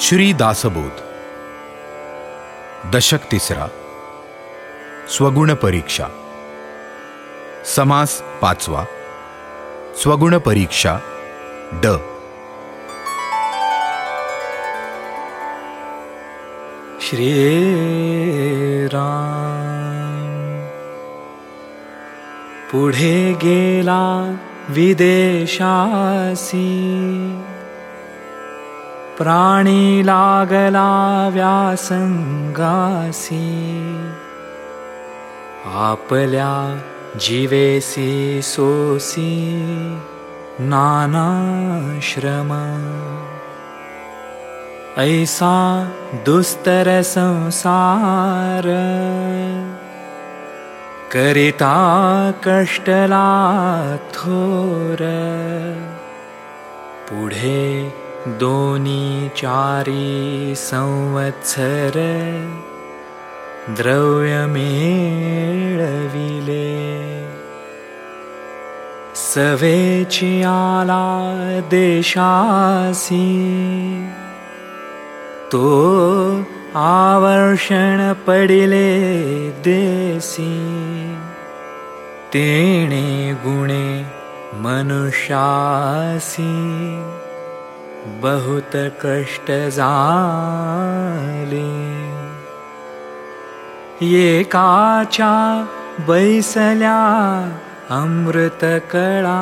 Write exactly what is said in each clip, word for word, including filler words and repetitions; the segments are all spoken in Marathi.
श्री दासबोध दशक तिसरा स्वगुण परीक्षा समास पाचवा स्वगुण परीक्षा ड श्रीराम पुढे गेला विदेशासी प्राणी लागला व्यासंगासी आपल्या जीवेसी सोसी नाना श्रम ऐसा दुस्तर संसार करिता कष्टला थोर पुढे दोनी चारी संवत्सर द्रव्य मेळविले सवेची आला देशासी तो आवर्षण पडिले देसी तेणे गुणे मनुष्यासी बहुत कष्ट झाले एकाच्या बैसल्या अमृत कळा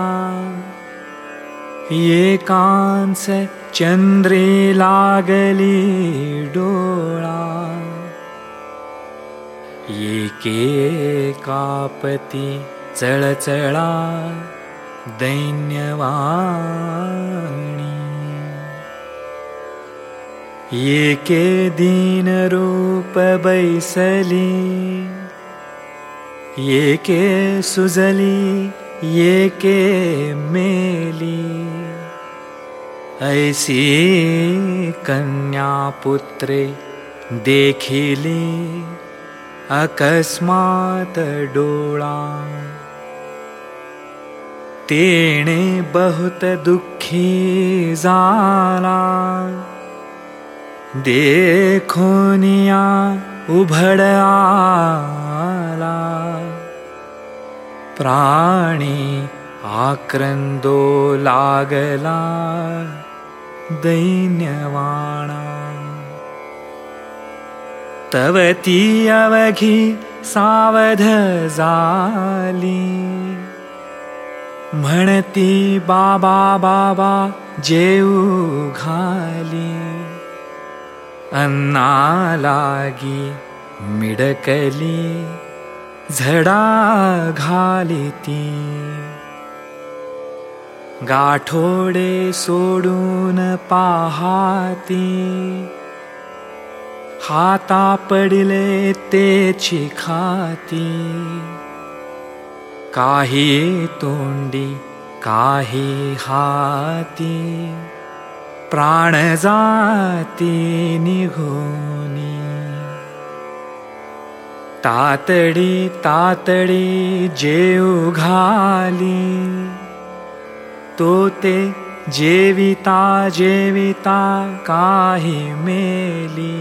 एकांच चंद्रे लागली डोळा एकेकापती चळचळा दैन्यवाणी एके दीन रूप बैसली एके सुजली एके मेली ऐसी कन्या पुत्रे देखिली अकस्मात डोळा तेणे बहुत दुःखी झाला देखोनिया उभड आला प्राणी आक्रंदो लागला दैन्यवाणा तवती अवघी सावध झाली म्हणती बाबा बाबा जेऊ घाली अन्ना लागी मिडकली झडा घाली ती गाठोडे सोडून पाहाती हाता पडिले तेची खाती काही तोंडी काही हाती प्राण जाती निघोनी तातडी तातडी जेऊ घाली तो ते जेविता जेविता काही मेली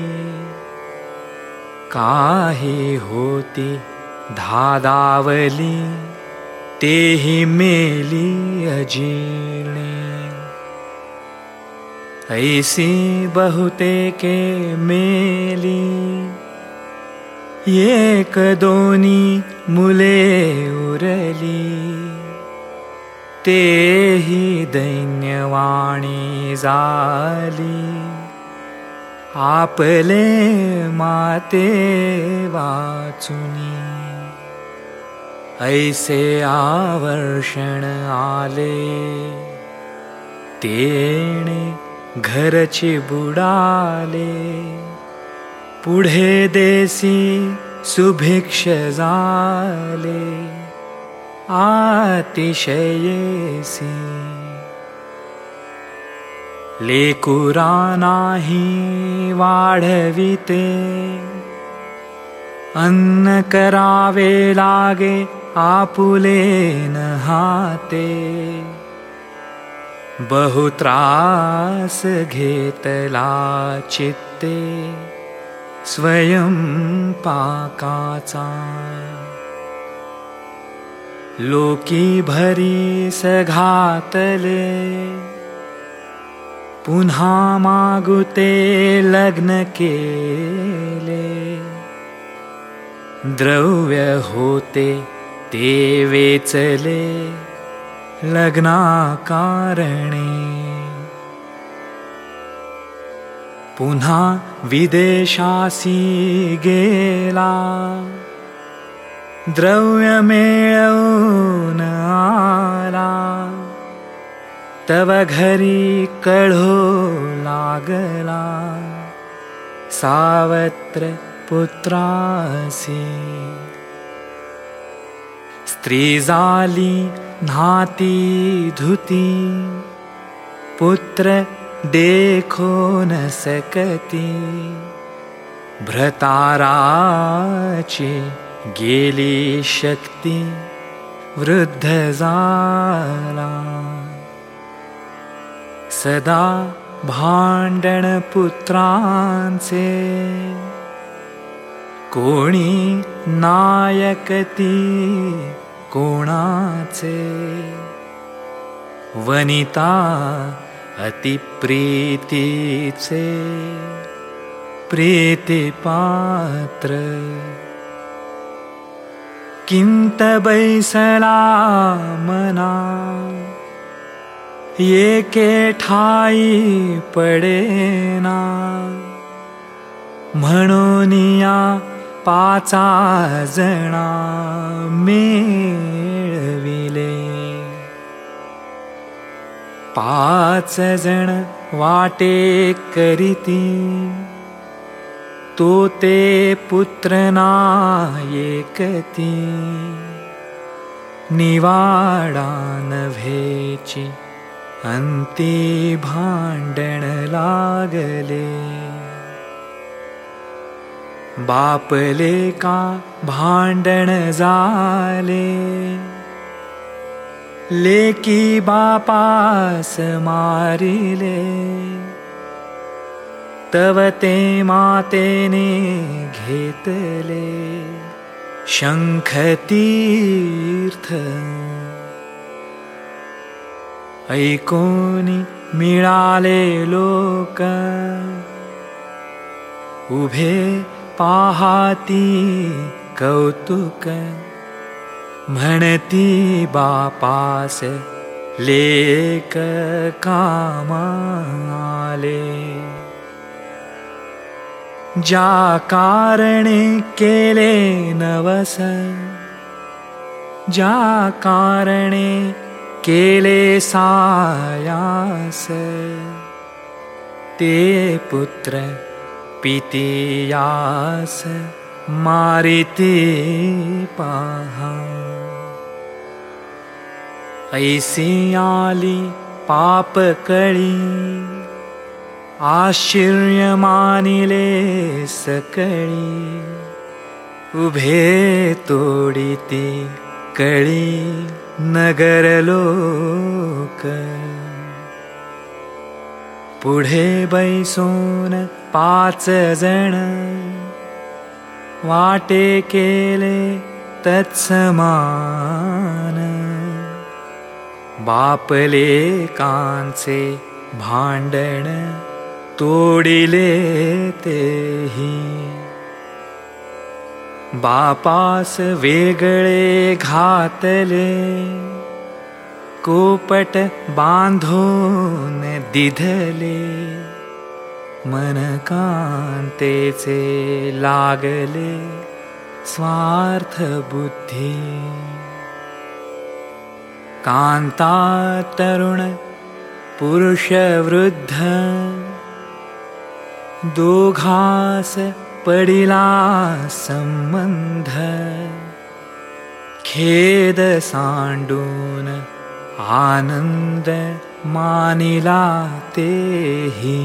काही होती धादावली तेही मेली अजीर्णे ऐसी बहुतेके मेली एक दोनी मुले उरली तेही दैन्यवाणी झाली आपले माते वाचुनी ऐसे आवर्षण आले तेणे घरची बुडाले पुढे देसी सुभिक्ष झाले अतिशयेसी लेकुरा नाही वाढविते अन्न करावे लागे आपुले न हाते बहुत्रास घेतला चित्ते स्वयं पाकाचा लोकी भरीस घातले पुन्हा मागुते लग्न केले द्रव्य होते ते वेचले लग्ना कारणे पुन्हा विदेशासी गेला द्रव्य मिळवून आला तव घरी कळो लागला सावत्र पुत्रासी स्त्री झाली नाती धुती पुत्र देखो न सकती भ्रताराची गेली शक्ती वृद्ध झाला सदा भांडण पुत्रांचे कोणी नायकती कोणाचे वनिता अतिप्रीतीचे प्रीतिपात्र किंत बैसला मना एके ठाई पडेना म्हणूनिया पाचा जणा मेळविले पाच जण वाटे करीती तो ते पुत्र नायकती निवाडा नव्हेची अंती भांडण लागले बापले का भांडण झाले लेकी बापास मारिले तव ते मातेने घेतले शंखतीर्थ ऐकोनी मिळाले लोक उभे पाहाती कौतुक म्हणती बापास लेक कामा आले ज्या कारणे केले नवस ज्या कारणे केले सायास ते पुत्र पितियास मारिती पहा ऐसी आली पाप कळी आश्चर्य मानिले सकळी उभे तोडिती कळी नगर लोक पुढे बैसून पाच जण वाटे केले तत्समान बापले कांचे भांडण तोडिले तेही बापास वेगळे घातले कोपट बांधून दिधले मन कांतेचे लागले स्वार्थ बुद्धी कांता तरुण पुरुष वृद्ध दोघास पडिला संबंध खेद सांडून आनंद मानिला तेही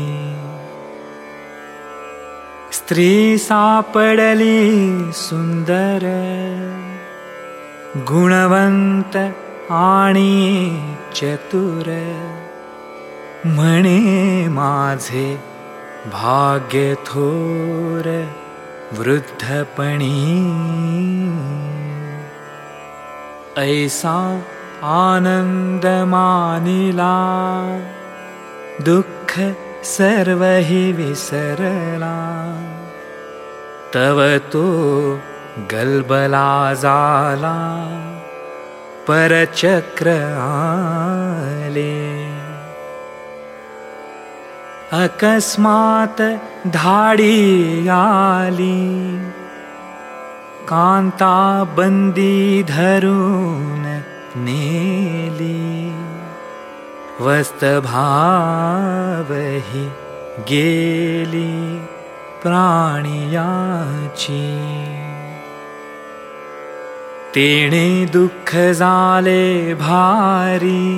स्त्री सापडली सुंदर गुणवंत आणि चतुर म्हणे माझे भाग्य थोर वृद्धपणी, ऐसा आनंद मानिला दुःख सर्वहि विसरला, तव तो गलबला झाला परचक्र आले, अकस्मात धाडी आली कांता बंदी धरून नेली, वस्तभावहि गेली प्राणियाची, तेणे दुःख झाले भारी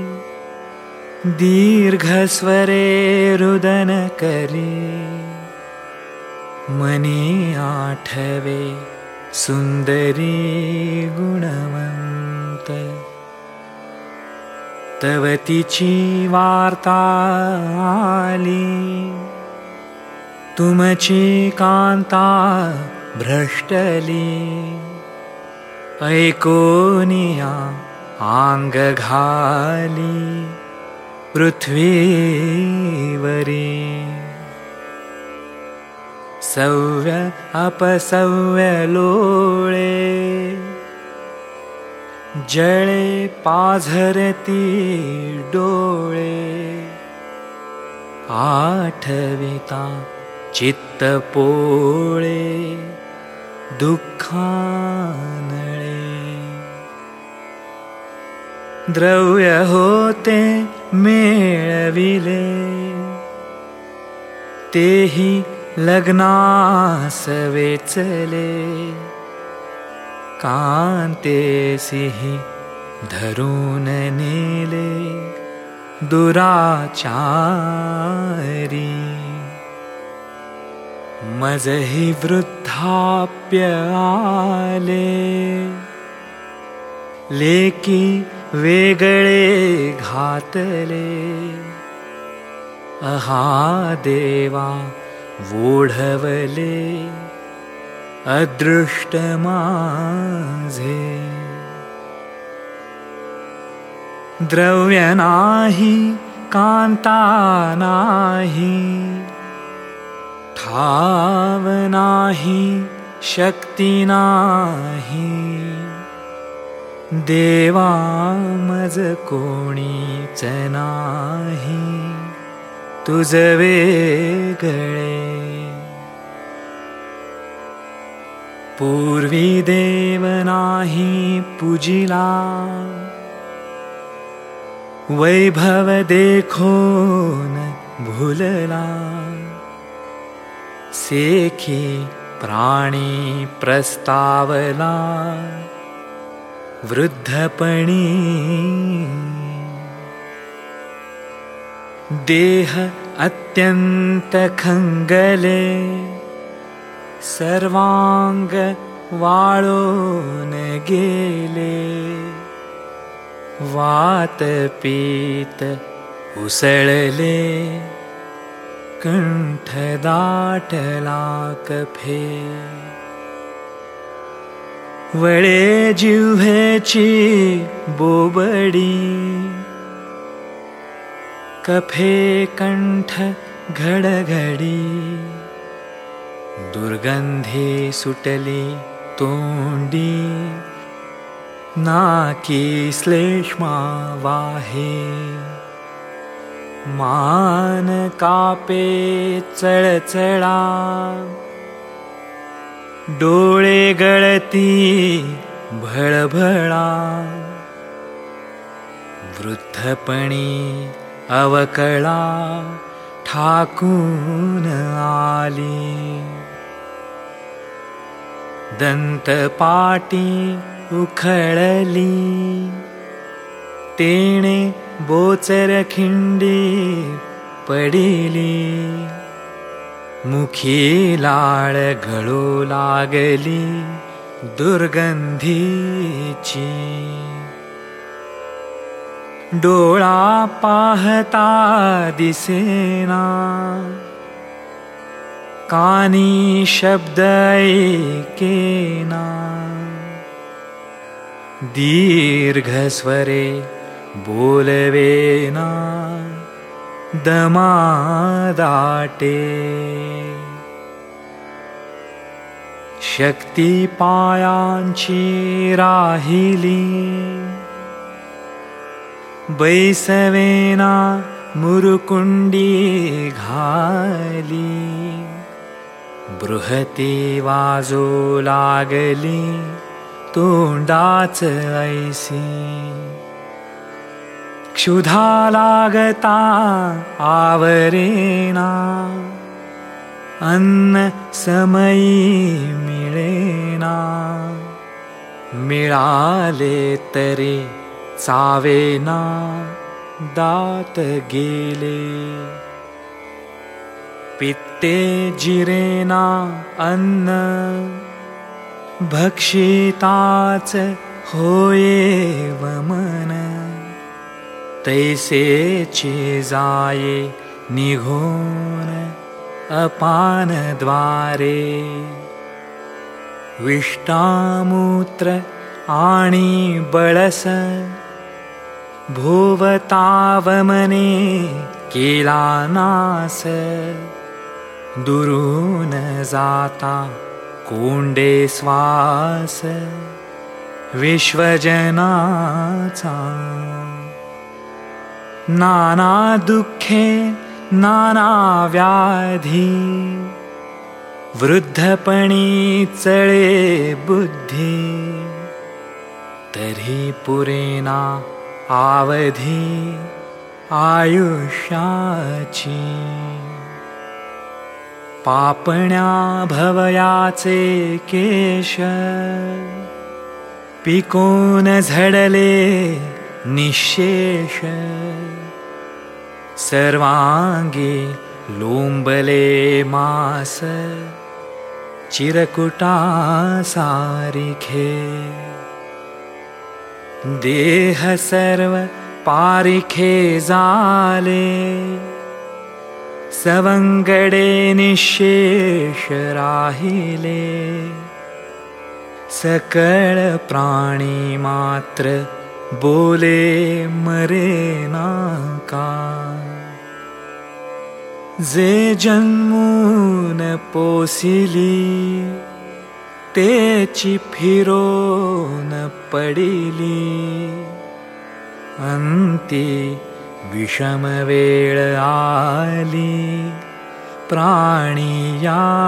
दीर्घ स्वरे रुदन करी, मनी आठवे सुंदरी गुणवंत, तव तिची वार्ता आली तुमची कांता भ्रष्टली, ऐकोनिया आंग घाली पृथ्वीवरी, सव्य अपसव्य लोळे जळे पाझरती डोळे, आठविता चित्त पोळे दुःखानळे, द्रव्य होते मेळविले तेही लग्नास वेचले, कांतेसिहि धरून नेले दुराचारी, मजहि वृद्धाप्य आले लेकी वेगळे घातले, अहा देवा वोढवले अदृष्ट माझे, द्रव्य नाही कांता नाही, ठाव नाही शक्ती नाही, देवा मज कोणीच नाही तुझ वेगळे, पूर्वी देव नाही पूजिला वैभव देखोन भूलला, सेखी प्राणी प्रस्तावला वृद्धपणी, देह अत्यंत खंगले सर्वांग वाळून गेले, वात पीत उसळले कंठ दाटला कफे, वळे जिव्हेची बोबडी कफे कंठ घडघडी, दुर्गंधी सुटली तोंडी नाकी श्लेष्मा वाहे, मान कापे चळचळा डोळे गळती भळभळा, वृद्धपणी अवकळा ठाकून आली, दंतपाटी उखळली तेणे बोचर खिंडी पडिली, मुखी लाळ गळू लागली दुर्गंधीची, डोळा पाहता दिसेना, कानी शब्द ऐकेना, दीर्घ स्वरे बोलवेना, दमा दाटे. शक्ती पायांची राहिली, बैसवेना मुरुकुंडी घाली. बृहती वाजो लागली, तोंडाच ऐसी. क्षुधा लागता आवरेना, अन्न समयी मिळेना. मिळाले तरी चावेना, दात गेले. पित्ते जिरेना अन्न, भक्षिताच होये वमन. तैसेची जाये निघून अपान द्वारे. विष्टामूत्र आणि बळस, भोवतावमने केला नास. दुरून जाता कोंडे श्वास, विश्वजनाचा. नाना दुःखे नाना व्याधी, वृद्धपणी चळे बुद्धी. तरी पुरेना आवधी आयुष्याची. पापण्या भवयाचे केश, पिकोन झडले निशेष. सर्वांगी लोंबले मास, चिरकुटा सारिखे. देह सर्व पारिखे झाले, सवंगडे निशेष राहिले. सकळ प्राणी मात्र बोले मरेना का. जे जन्मून पोसिली, तेची फिरोन पडिली. अंती विषम वेळ आली, प्राणियासी.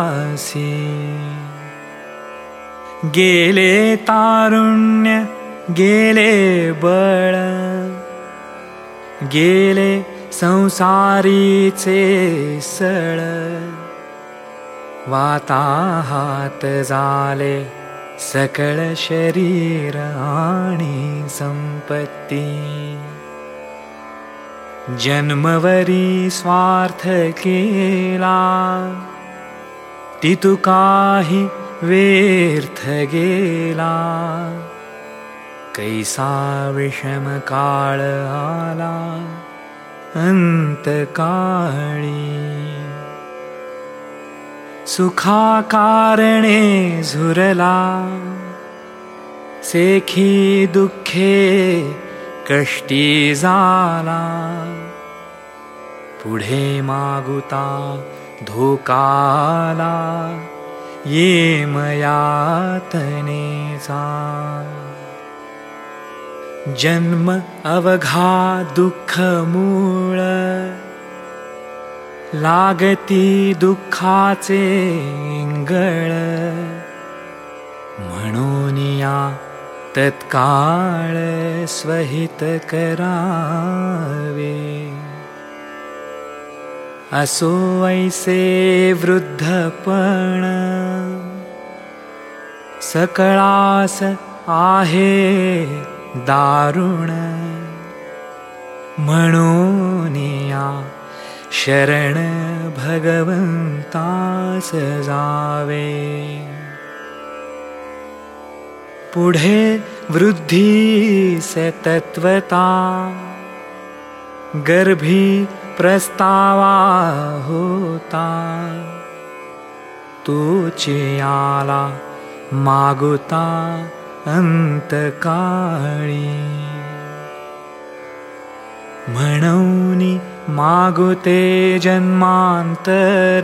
गेले तारुण्य गेले बळ, गेले संसारीचे सळ. वाताहात झाले सकळ शरीर आणि संपत्ती. जन्मवरी स्वार्थ केला, तितु काही व्यर्थ गेला. कैसा विषम काळ आला अंतकाळी. सुखा कारणे झुरला, सेखी दुःखे कष्टी झाला. पुढे मागुता धोकाला, ये मयातनेचा. जन्म अवघा दुःख मूळ, लागती दुःखाचे इंगळ. म्हणून या तत्काळ स्वहित करावे. असो ऐसे वृद्धपण, सकळास आहे दारुण. म्हणून या शरण भगवंतास जावे. पुढे वृद्धीस तत्वता, गर्भी प्रस्तावा होता, तूची आला मागुता अंतकाळी. म्हणूनी मागुते जन्मांतर,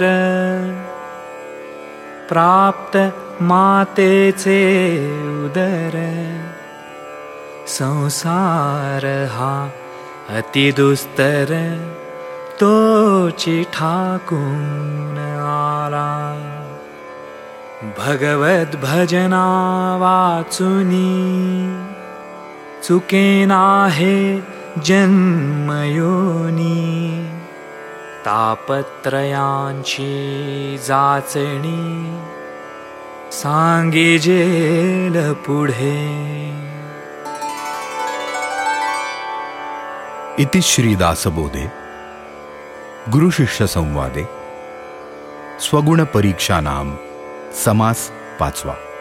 प्राप्त मातेचे उदर. संसार हा अतिदुस्तर, तोची ठाकून आला. भगवत भजना वाचुनी, चुकेना हे जन्मयोनी. तापत्रयांची जाचणी, सांगिजेल पुढे. इति श्री दासबोधे गुरु शिष्य संवादे स्वगुण परीक्षा नाम समास पाचवा.